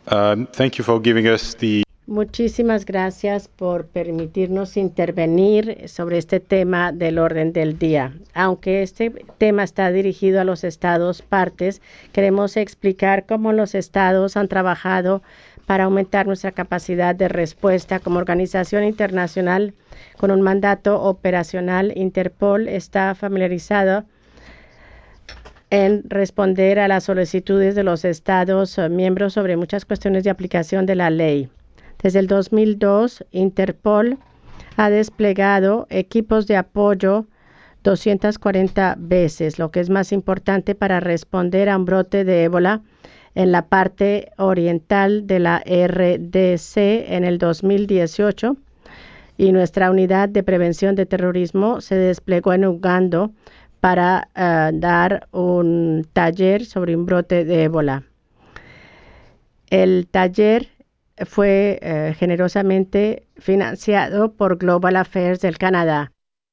Thank you for giving us the Muchísimas gracias por permitirnos intervenir sobre este tema del orden del día. Aunque este tema está dirigido a los estados partes, queremos explicar cómo los estados han trabajado para aumentar nuestra capacidad de respuesta como organización internacional con un mandato operacional. Interpol está familiarizado en responder a las solicitudes de los estados miembros sobre muchas cuestiones de aplicación de la ley. Desde el 2002, Interpol ha desplegado equipos de apoyo 240 veces, lo que es más importante para responder a un brote de ébola en la parte oriental de la RDC en el 2018, y nuestra unidad de prevención de terrorismo se desplegó en Uganda para dar un taller sobre un brote de ébola. El taller fue generosamente financiado por Global Affairs del Canadá.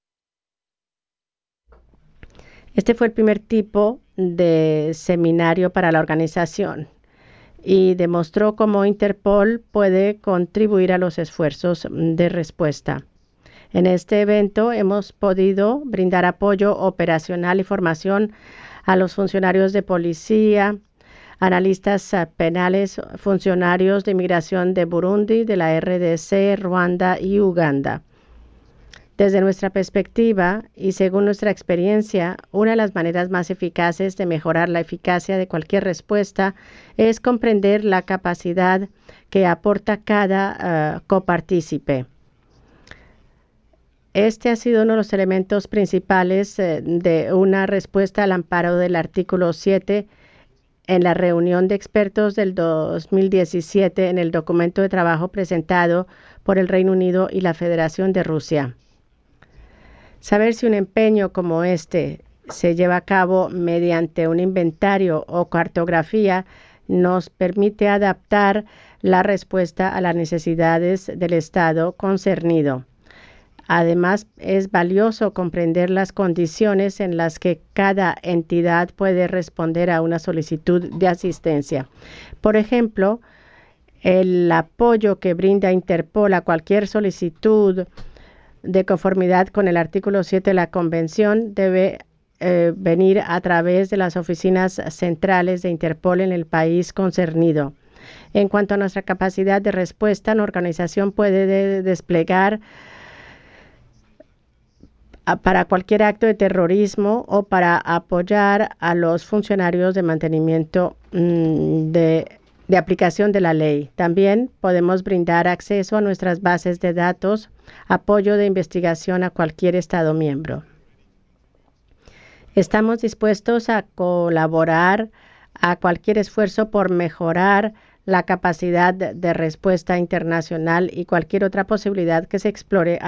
Este fue el primer tipo de seminario para la organización y demostró cómo Interpol puede contribuir a los esfuerzos de respuesta. En este evento hemos podido brindar apoyo operacional y formación a los funcionarios de policía, analistas penales, funcionarios de inmigración de Burundi, de la RDC, Ruanda y Uganda. Desde nuestra perspectiva y según nuestra experiencia, una de las maneras más eficaces de mejorar la eficacia de cualquier respuesta es comprender la capacidad que aporta cada copartícipe. Este ha sido uno de los elementos principales de una respuesta al amparo del artículo 7 en la reunión de expertos del 2017 en el documento de trabajo presentado por el Reino Unido y la Federación de Rusia. Saber si un empeño como este se lleva a cabo mediante un inventario o cartografía nos permite adaptar la respuesta a las necesidades del Estado concernido. Además, es valioso comprender las condiciones en las que cada entidad puede responder a una solicitud de asistencia. Por ejemplo, el apoyo que brinda Interpol a cualquier solicitud de conformidad con el artículo 7 de la Convención debe venir a través de las oficinas centrales de Interpol en el país concernido. En cuanto a nuestra capacidad de respuesta, la organización puede desplegar para cualquier acto de terrorismo o para apoyar a los funcionarios de mantenimiento de aplicación de la ley. También podemos brindar acceso a nuestras bases de datos, apoyo de investigación a cualquier Estado miembro. Estamos dispuestos a colaborar a cualquier esfuerzo por mejorar la capacidad de respuesta internacional y cualquier otra posibilidad que se explore